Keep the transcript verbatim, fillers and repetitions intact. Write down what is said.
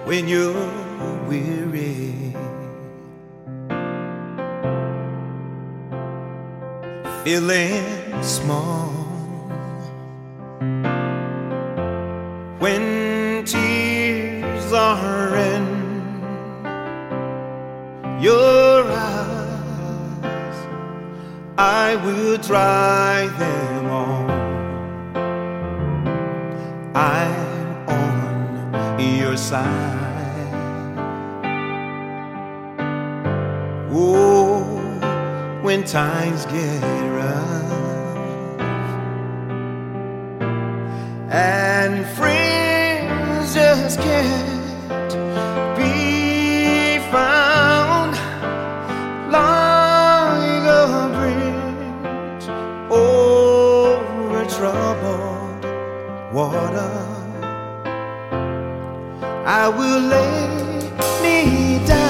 when you're weary, feeling small, when tears are in your eyes, I will dry them all. I'm on your side. Oh, when times get rough and friends just can't be found, like a bridge over troubled water, I will lay me down